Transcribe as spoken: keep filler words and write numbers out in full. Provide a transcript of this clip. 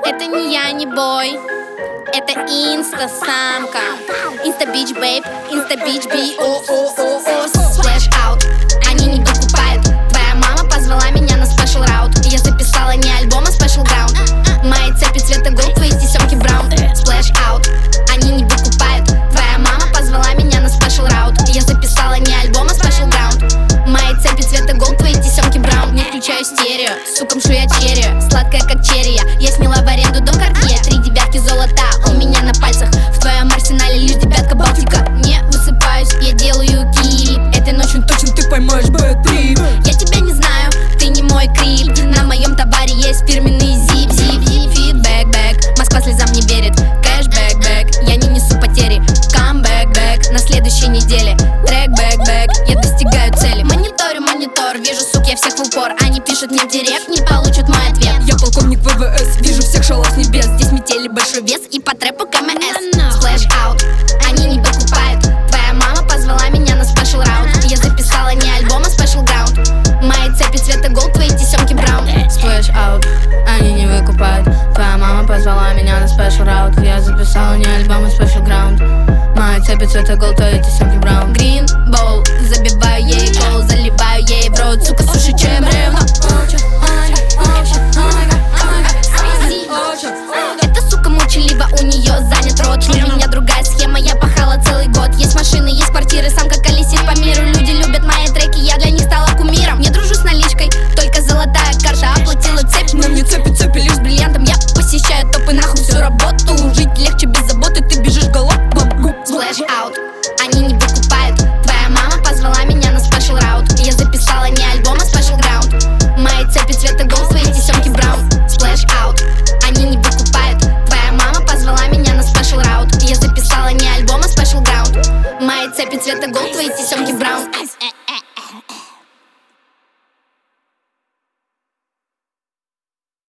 Это не я, не бой, это инста-самка. Инста-бич, бейб, инста-бич, би, о-о-о-о. Splash out, они не покупают. Твоя мама позвала меня на special route. Я записала не альбом, а special ground. Мои цепи цвета голд, твои тесемки браун. Splash out, они не покупают. Твоя мама позвала меня на special route. Я записала не альбом, а special ground. Мои цепи цвета голд, твои тесемки браун. Не включаю стерео, суком шу я черри. Сладкая как черри, я сняла в аренду дом Картье. Три девятки золота у меня на пальцах. В твоем арсенале лишь девятка Балтика. Не высыпаюсь, я делаю кип. Этой ночью точно ты поймаешь бэт-трип. Я тебя не знаю, ты не мой крип. На моем товаре есть фирменный зип, зип, зип, фидбэк, бэк. Москва слезам не верит, кэшбэк, бэк. Я не несу потери, камбэк, бэк. На следующей неделе трек, бэк, бэк. Я достигаю цели. Мониторю монитор, вижу сук, я всех в упор. Они пишут мне в директ, не получат мой ответ. Я полковник ВВС, вижу всех шалов с небес. Здесь метели большой вес и по трэпу КМС. Splash out, они не покупают. Твоя мама позвала меня на special route. Я записала не альбом, а special ground. Мои цепи цвета голд, твои тесемки браун. Splash out, они не выкупают. Твоя мама позвала меня на special route. Я записала не альбом, а special ground. Мои цепи цвета голд, твои тесемки браун. Green bowl, забиваю ей гол, заливаю ей в рот. Сука, суши, чем ревно. Эта сука молчалива, у нее занят рот. У меня другая схема, я пахала целый год. Есть машины, есть квартиры, самка колесит по миру. Люди любят мои треки, я для них стала кумиром. Не дружу с наличкой, только золотая карта. Оплатила цепь, На мне цепи, цепи лишь с бриллиантом. Я посещаю топы, нахуй всю работу. Жить легче без заботы, ты бежишь галопом. Splash out, они не покупают. Твоя мама позвала меня на special route. Я записала не альбом, а special ground. Мои цепи цвета голд, твои тесемки браун. Splash out, они не покупают. Твоя мама позвала меня на special route. Я записала не альбом, а special ground. Мои цепи цвета голд, твои тесемки браун.